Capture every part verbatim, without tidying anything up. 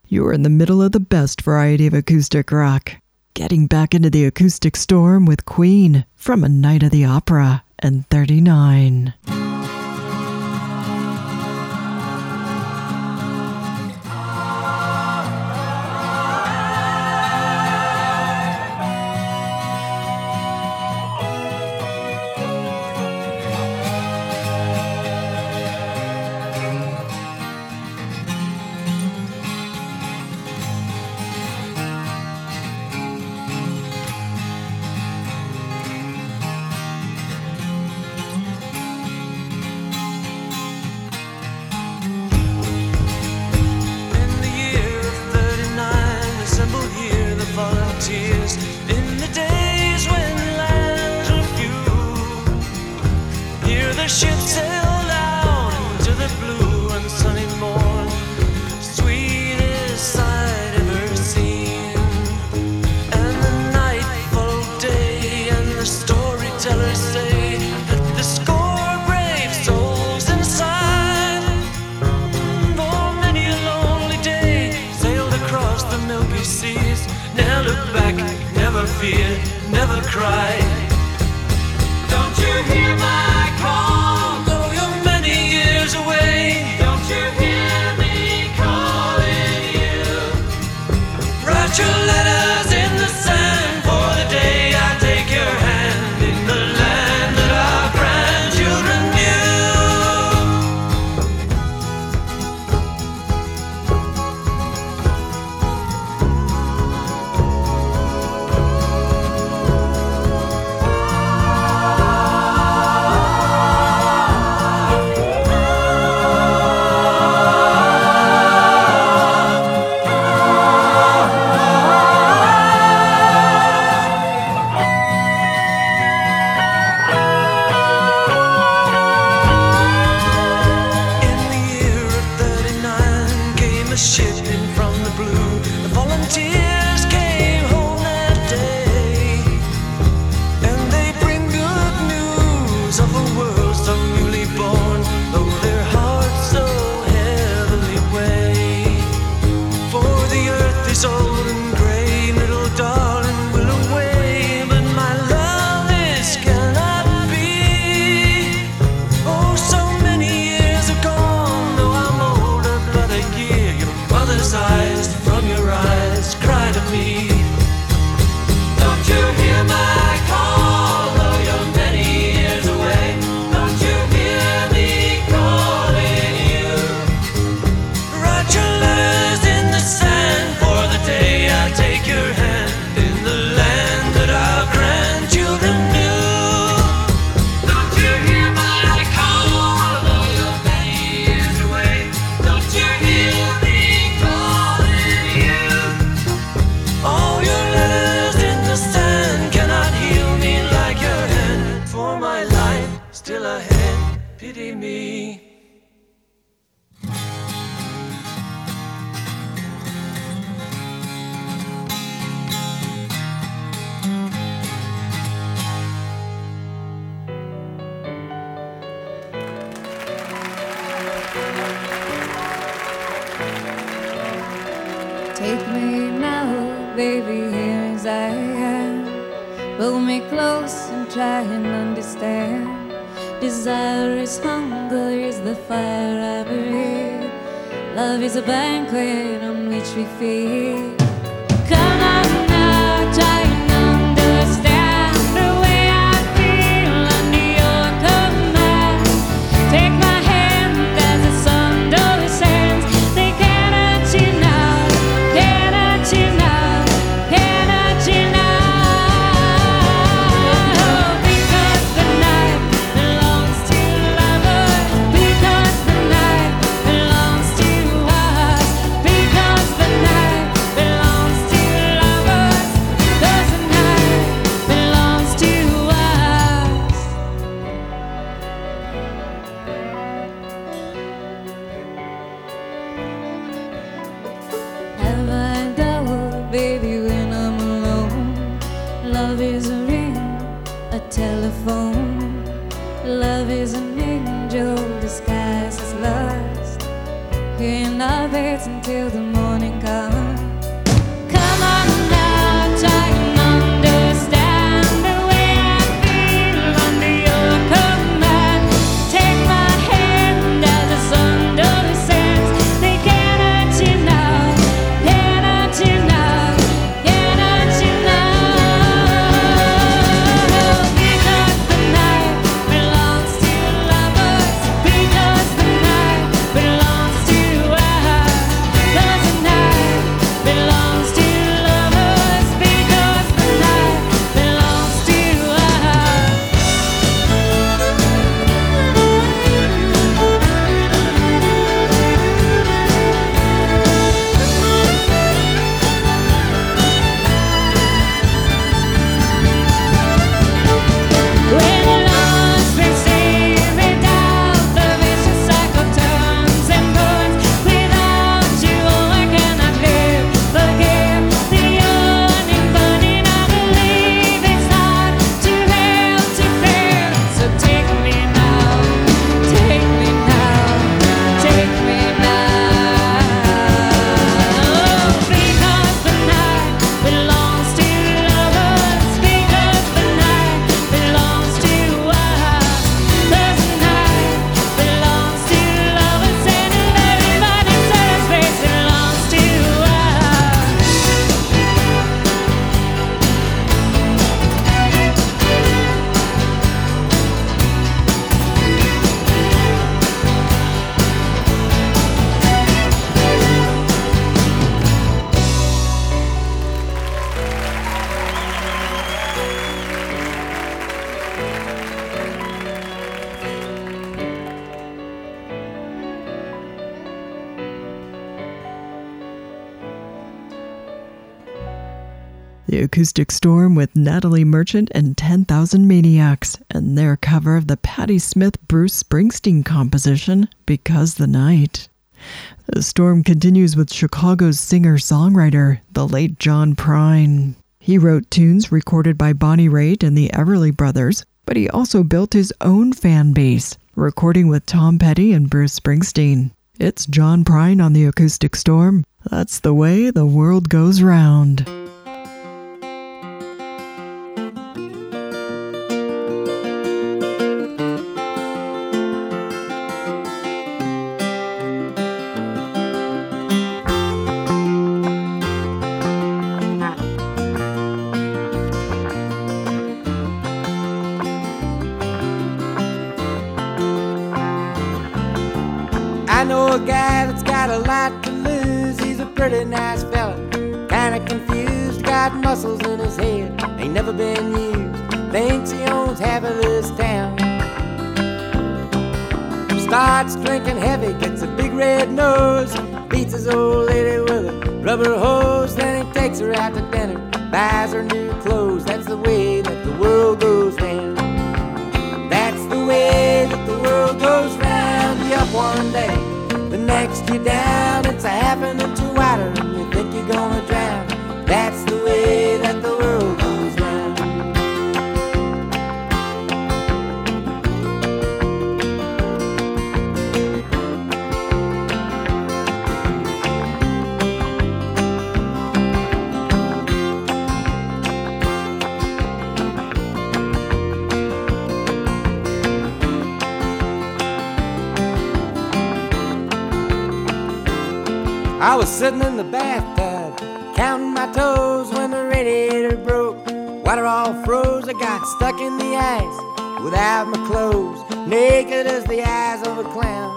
You're in the middle of the best variety of acoustic rock. Getting back into the acoustic storm with Queen from A Night of the Opera and thirty-nine. Take me now, baby, here as I am. Pull me close and try and understand. Desire is hunger, is the fire I breathe. Love is a banquet on which we feed. Come on now, try and understand the way I feel under your command. Take my hand as the sun descends. They cannot you now, cannot you now, cannot you now. Because the night belongs to lovers. Because the night belongs to us. Because the night belongs to lovers. Because the night belongs to us. Have I doubt, baby, when I'm alone? Love is a ring, a telephone. Love is an angel disguised as lust. In dreaming of it until the morning comes. Come on now, try and understand the way I feel under your command. Take my hand as the sun descends. They can't hurt you now, can't hurt you now, can't hurt you now. Because the night belongs to lovers. Because the night belongs to us. Because the night belongs to lovers. Because the night belongs to us. When lost we see without the vicious cycle turns and burns. Without you I cannot live. Forgive the yearning burning. I believe it's hard to help to bear. So take me now, take me now, take me now. Because the night belongs to lovers. Because the night belongs to us. Because the night belongs to lovers. And everybody says it belongs to us. The Acoustic Storm with Natalie Merchant and ten thousand Maniacs, and their cover of the Patti Smith Bruce Springsteen composition, Because the Night. The Storm continues with Chicago's singer-songwriter, the late John Prine. He wrote tunes recorded by Bonnie Raitt and the Everly Brothers, but he also built his own fan base, recording with Tom Petty and Bruce Springsteen. It's John Prine on the Acoustic Storm. That's the way the world goes round. I know a guy that's got a lot to lose. He's a pretty nice fella, kinda confused, got muscles in his head, ain't never been used, thinks he owns half of this town. Starts drinking heavy, gets a big red nose, beats his old lady with a rubber hose, then he takes her out to dinner, buys her new clothes. That's the way that the world goes down. That's the way that the world goes round. You up one day, the next you're down. It's a half an inch wider and you think you're gonna drown. That's the way that the world goes round. I was sitting in the bathtub, counting my toes when the radiator broke. Water all froze, I got stuck in the ice without my clothes, naked as the eyes of a clown.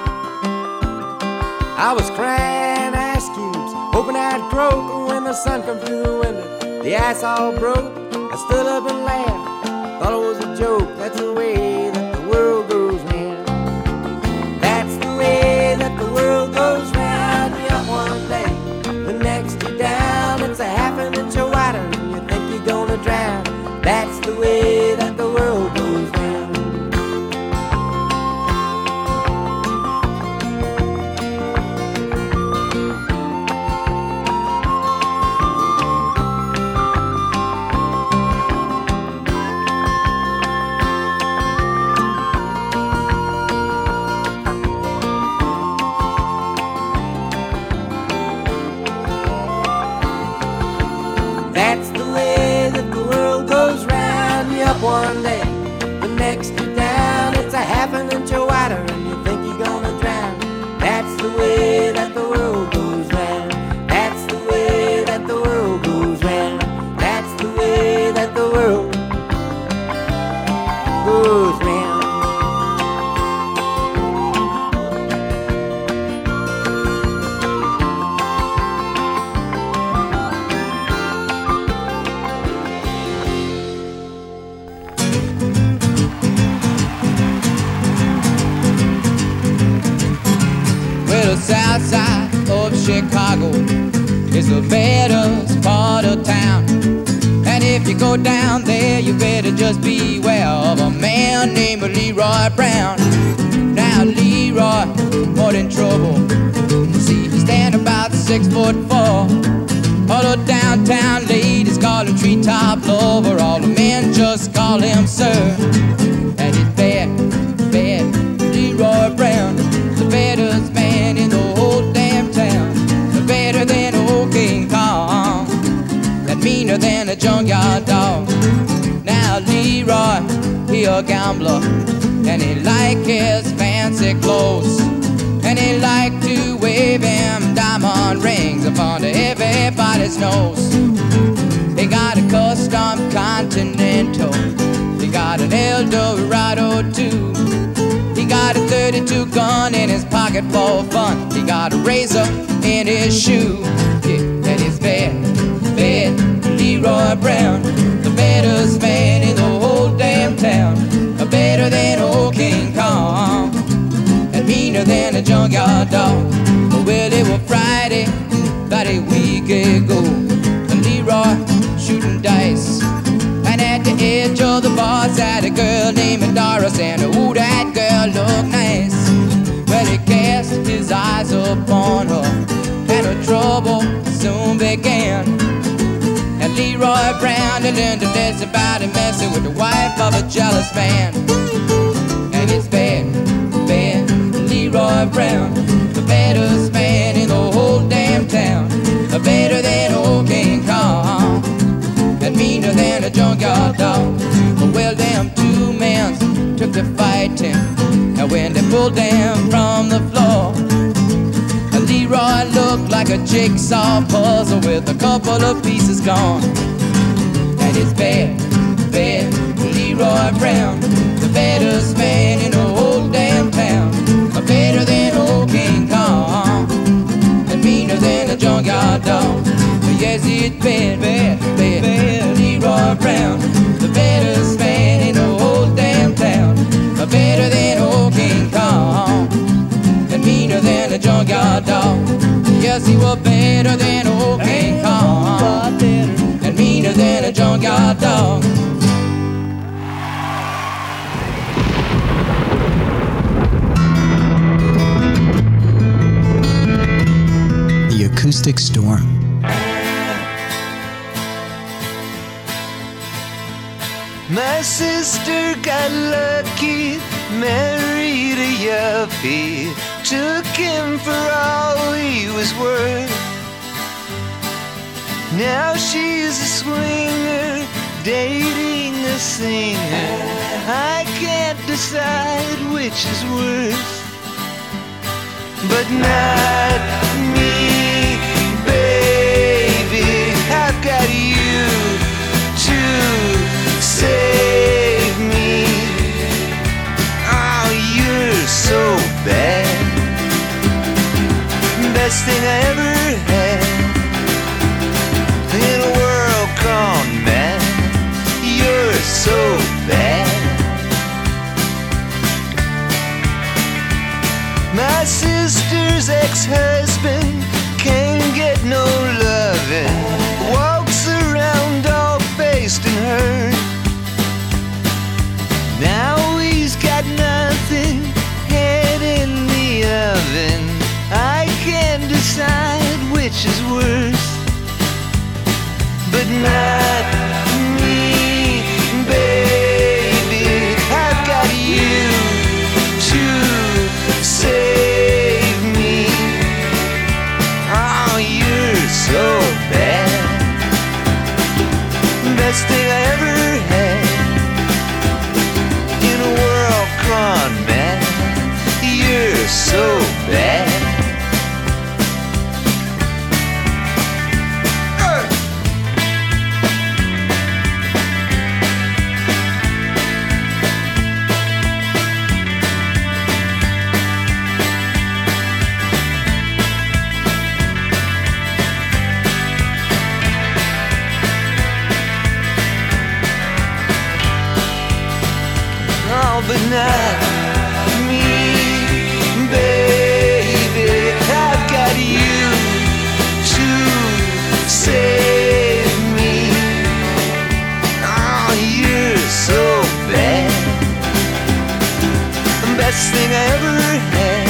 I was crying ice cubes, hoping I'd croak when the sun come through the window. The ice all broke, I stood up and laughed, thought it was a joke. That's the way that the world goes round. That's the way that the world goes round. One day, the next you're down. It's a half an inch wider and you think you're gonna drown. That's the way that the world goes round. laughing at your water and you think you're gonna drown. That's the way that the world goes round. That's the way that the world goes round. That's the way that the world goes round. Well, the south side of Chicago is the baddest part of town. And if you go down there, you better just beware of a man named Leroy Brown. Now Leroy, more in trouble. See, he stand about six foot four. All the downtown ladies call him treetop lover. All the men just call him sir. And he's bad, bad, Leroy Brown, the baddest man in the whole damn town. Better than old King Kong, that meaner than a junkyard dog. Now Leroy, he a gambler, and he like his fancy clothes, and he like to wave him diamond rings up under everybody's nose. He got a custom Continental, he got an Eldorado too. He got a thirty-two gun in his pocket for fun. He got a razor in his shoe. Yeah, and he's bad, bad, Leroy Brown, the baddest man in the whole damn town. Better than old King Kong, and meaner than a junkyard dog. Well, it was Friday, about a week ago, and Leroy shooting dice. And at the edge of the bar sat a girl named Doris, and ooh, that girl looked nice. Well, he cast his eyes upon her, and her trouble soon began. And Leroy Brown learned a lesson about him messing with the wife of a jealous man. And it's bad, bad, Leroy Brown, the baddest man in the whole damn town. Better than old King Kong, and meaner than a junkyard dog. Well, them two men took to fighting, and when they pulled them from the floor, Leroy looked like a jigsaw puzzle with a couple of pieces gone. And it's bad, bad, Leroy Brown, the baddest man in the whole damn town. Better than old King Kong, and meaner than a junkyard dog. Yes, it's bad, bad, bad, bad, Leroy Brown, the baddest man in the whole damn town. Better than old King Kong, and meaner than a junkyard dog. Yes, he was better than old King Kong, and meaner than a junkyard dog. The Acoustic Storm. My sister got lucky, married a yuppie, took him for all he was worth. Now she's a swinger, dating a singer. I can't decide which is worse, but not me, baby. I've got you to save me. Oh, you're so bad. Best thing I ever had in a world gone mad. You're so bad. My sister's ex-husband can't get no loving, walks around all faced and hurt. Now he's got nothing, head in the oven. I can't decide which is worse, but not me, baby. I've got you to save me. Oh, you're so bad. Best thing I ever had in a world gone mad. not me, baby. I've got you to save me. Oh, you're so bad. The best thing I ever had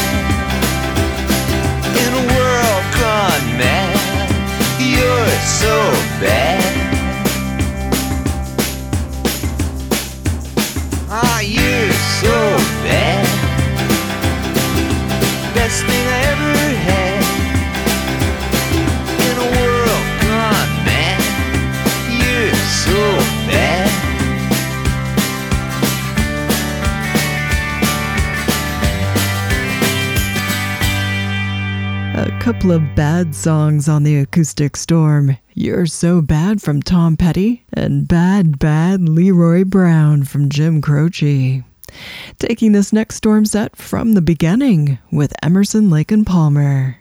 in a world gone mad. You're so bad. Ah, you're so bad. Best thing I ever had in a world gone mad. You're so bad. A couple of bad songs on the Acoustic Storm. You're So Bad from Tom Petty and Bad Bad Leroy Brown from Jim Croce. Taking this next storm set from the beginning with Emerson, Lake and Palmer.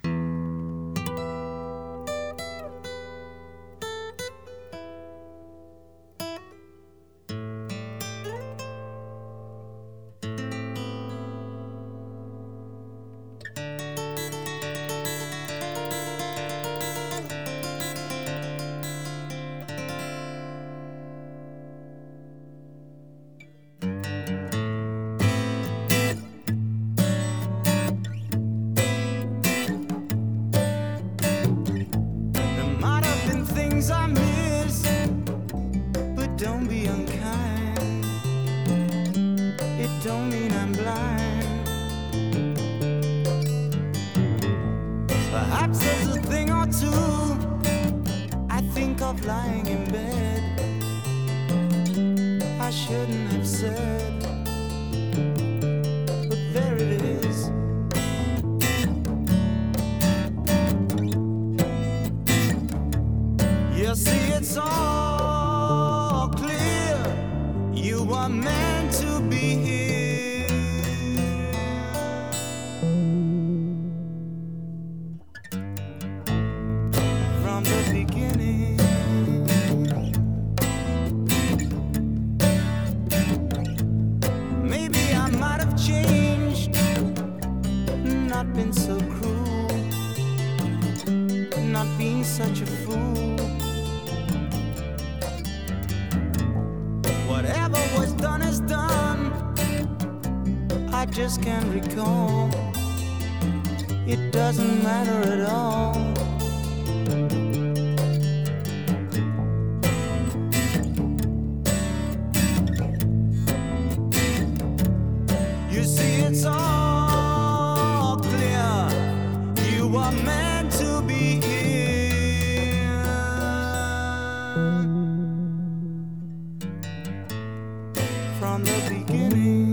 I miss, but don't be unkind. It don't mean I'm blind. Perhaps there's a thing or two I think of lying in bed I shouldn't have said, but there it is. You see, it's all clear. You are meant to be here. From the beginning. Maybe I might have changed, not been so cruel, not been such a fool. Whatever was done is done. I just can't recall. It doesn't matter at all. You see, it's all clear. You are meant to be here. From the beginning.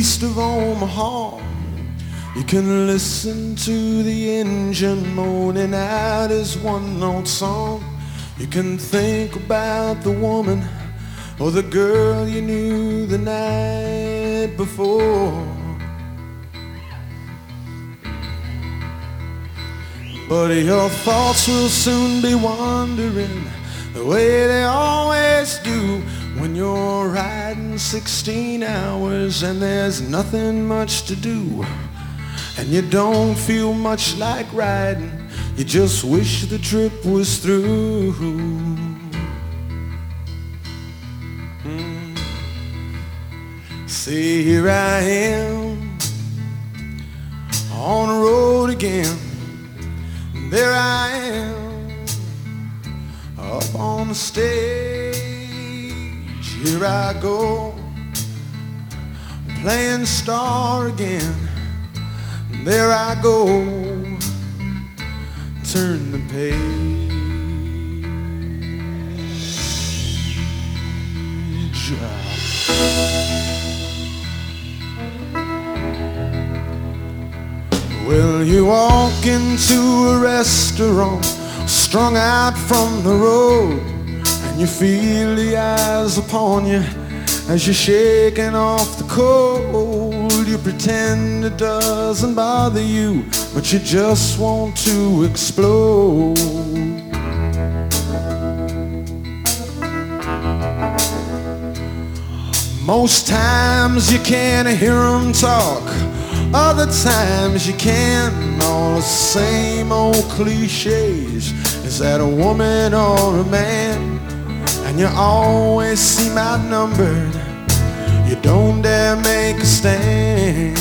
east of Omaha. You can listen to the engine moaning out his one-note song. You can think about the woman or the girl you knew the night before. But your thoughts will soon be wandering the way they always do when you're riding sixteen hours and there's nothing much to do. And you don't feel much like riding, you just wish the trip was through. Mm. See, here I am on the road again. There I am up on the stage. Here I go playing star again. There I go, turn the page. Well, you walk into a restaurant, strung out from the road, and you feel the eyes upon you as you're shaking off the cold. You pretend it doesn't bother you, but you just want to explode. Most times you can't hear them talk, other times you can. All the same old cliches. Is that a woman or a man? And you always seem outnumbered. You don't dare make a stand.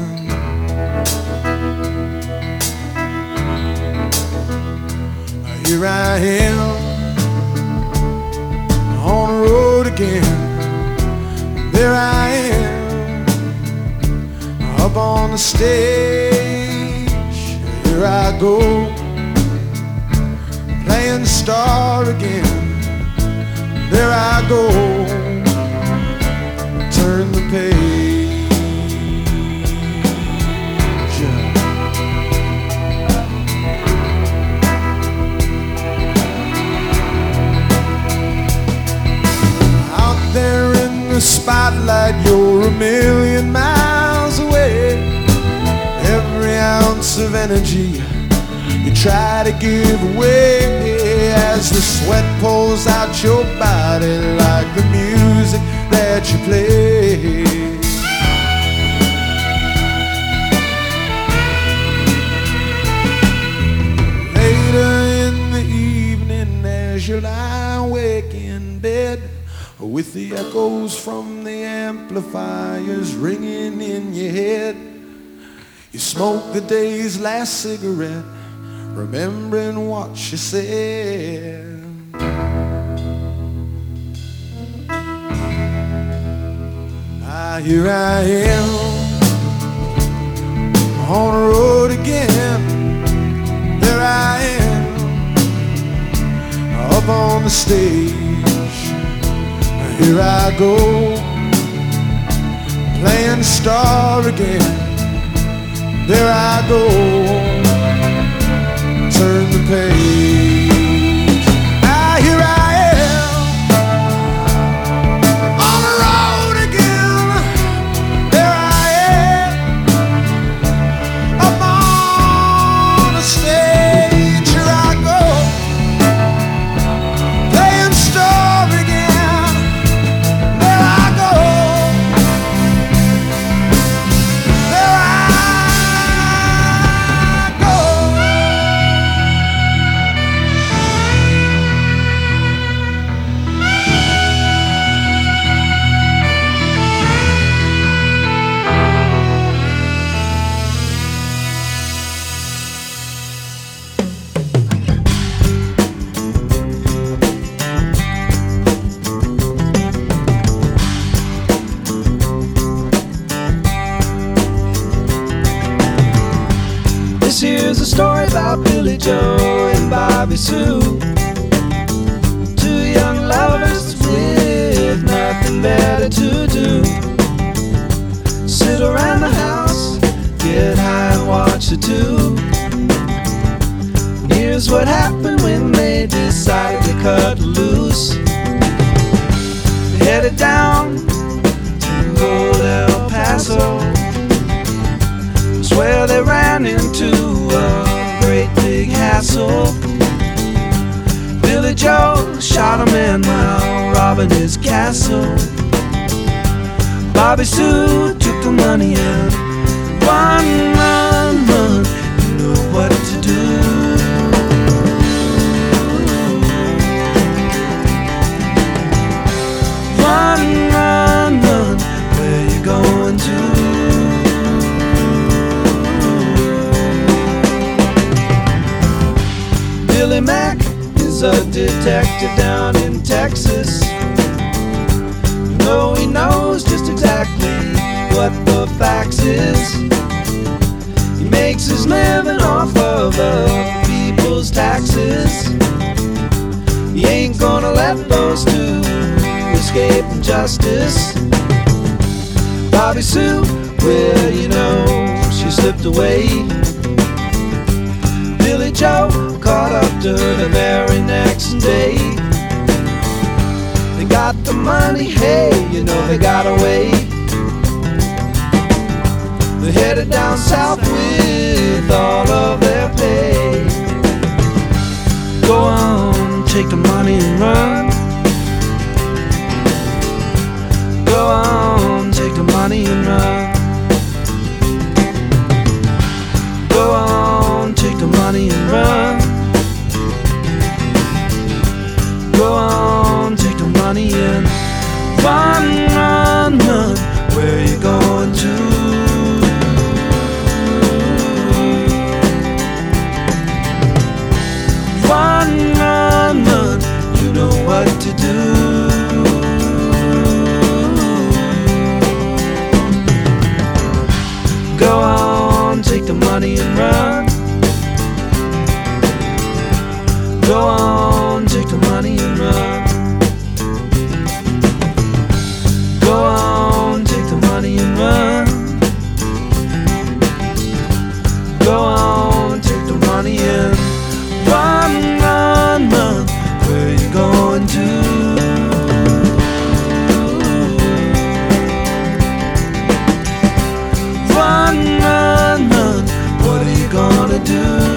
Here I am on the road again. There I am up on the stage. Here I go playing star again. There I go, turn the page. Out there in the spotlight, you're a million miles away. Every ounce of energy you try to give away as the sweat pours out your body like the music that you play. Later in the evening as you lie awake in bed with the echoes from the amplifiers ringing in your head, you smoke the day's last cigarette, remembering what you said. Ah, here I am on the road again. There I am up on the stage. Here I go playing star again. There I go, turn the page. Ah, here I am on the road again. There I am up on the stage. Here I go playing star again. There I go, there I go. This here's a story about Billy Joe and Bobby Sue, two young lovers with nothing better to do. Sit watch the tube. Here's what happened when they decided to cut loose. They headed down to old El Paso. I swear they ran into a great big hassle. Billy Joe shot a man while robbing his castle. Bobby Sue took the money and run, run, run. You know what to do. Run, run, run. Where you going to? Billy Mack is a detective down in Texas. No, he knows just exactly what the facts is. He makes his living off of other people's taxes. He ain't gonna let those two escape justice. Bobby Sue, well, you know, she slipped away. Billy Joe caught up to her the very next day. They got the money, hey, you know they got away. They're headed down south with all of their pay. Go on, take the money and run. Go on, take the money and run. Go on, take the money and run. Go on, take the money and run, run, run. Where you going to? Run, run, run. You know what to do. Go on, take the money and run. Go on, take the money and run. Go on, take the money and run. Go on, take the money and run, run, run. Where you going to? Run, run, run. What are you gonna do?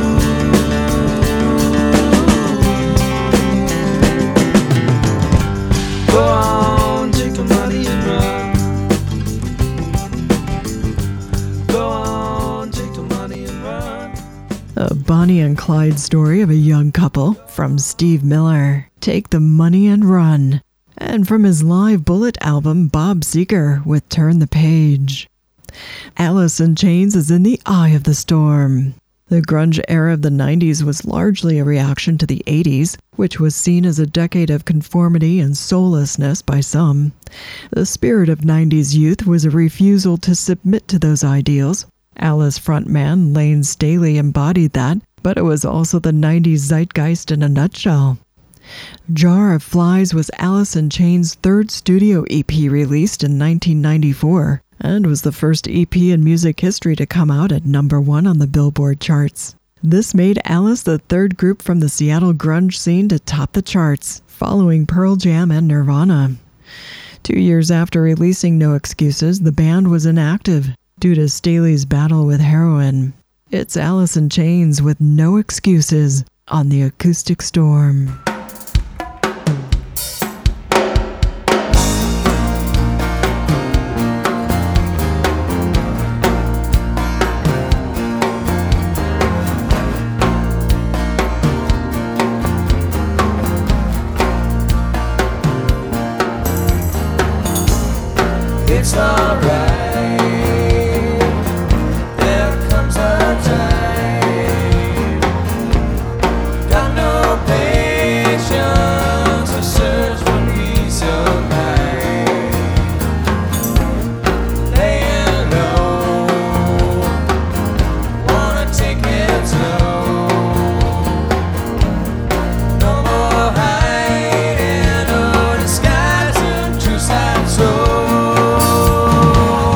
Go on, take the money and run. Go on, take the money and run. A Bonnie and Clyde story of a young couple from Steve Miller. Take the Money and Run. And from his live Bullet album, Bob Seger with Turn the Page. Alice in Chains is in the eye of the storm. The grunge era of the nineties was largely a reaction to the eighties, which was seen as a decade of conformity and soullessness by some. The spirit of nineties youth was a refusal to submit to those ideals. Alice frontman Lane Staley embodied that, but it was also the nineties zeitgeist in a nutshell. Jar of Flies was Alice in Chains' third studio E P released in nineteen ninety-four, and was the first E P in music history to come out at number one on the Billboard charts. This made Alice the third group from the Seattle grunge scene to top the charts, following Pearl Jam and Nirvana. Two years after releasing No Excuses, the band was inactive due to Staley's battle with heroin. It's Alice in Chains with No Excuses on the Acoustic Storm. It's alright. There comes a time. Got no patience or search for peace of mind. Laying low, wanna take it slow. No more hiding or disguising true side soul.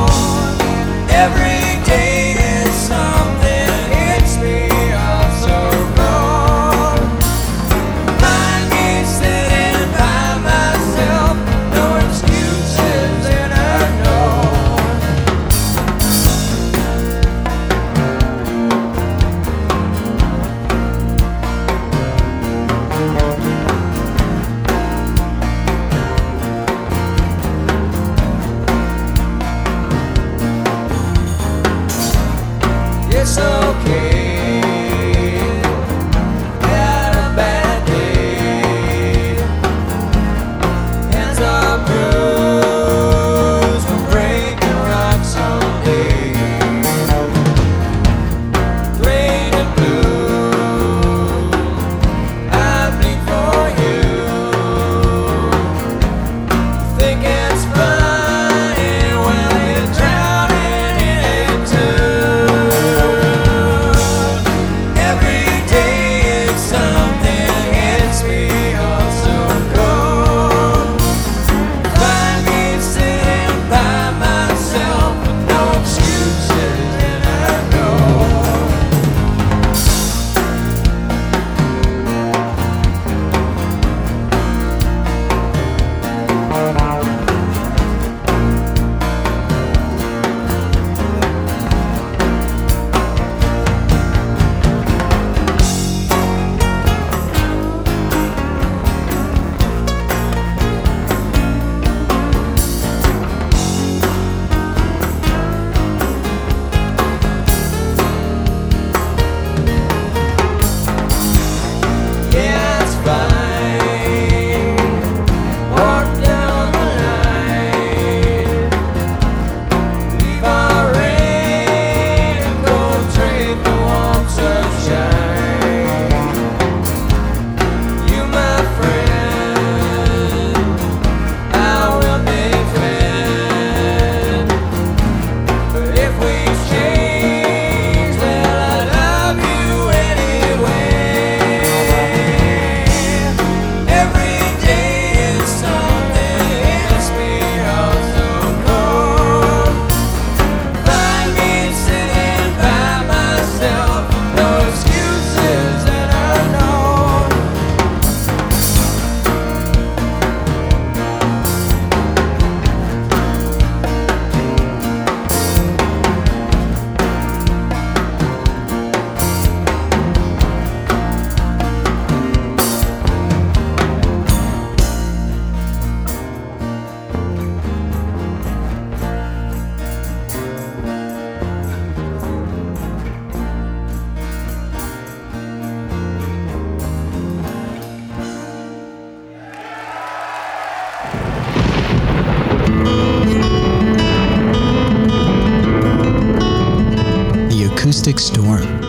Acoustic Storm.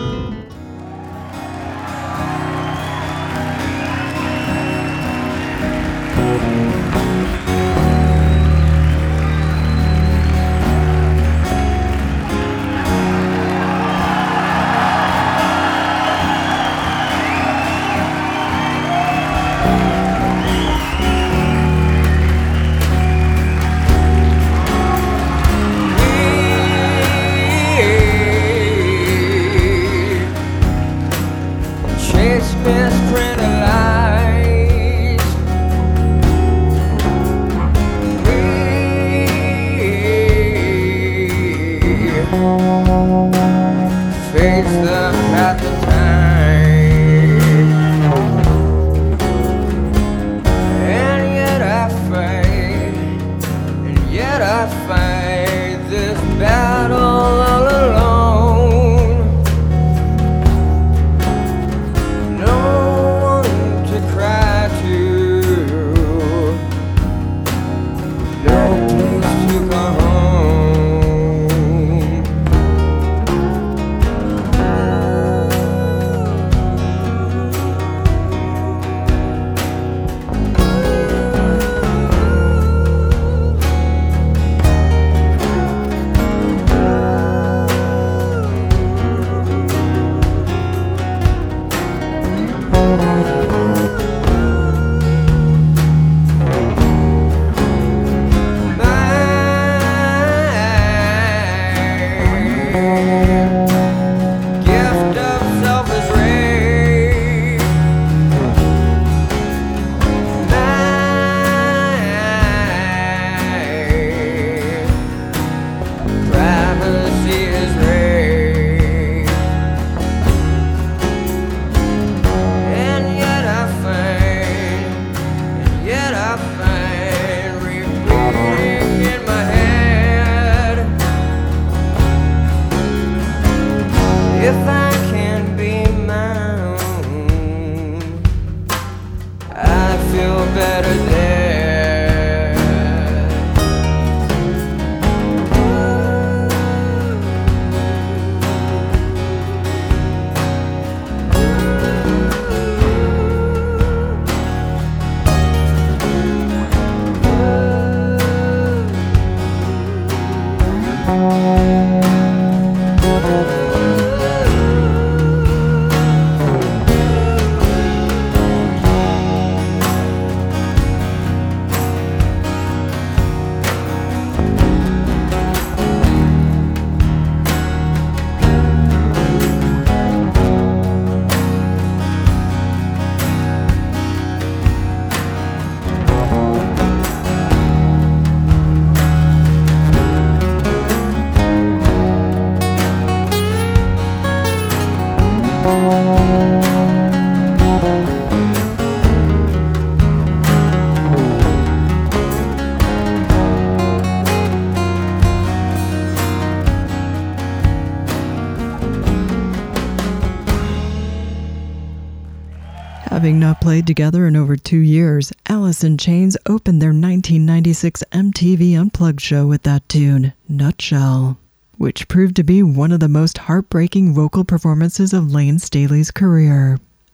Having not played together in over two years, Alice in Chains opened their nineteen ninety-six M T V Unplugged show with that tune, Nutshell, which proved to be one of the most heartbreaking vocal performances of Lane Staley's career.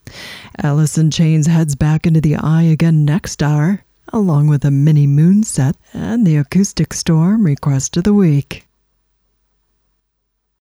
Alice in Chains heads back into the eye again next hour, along with a mini moon set and the Acoustic Storm request of the week.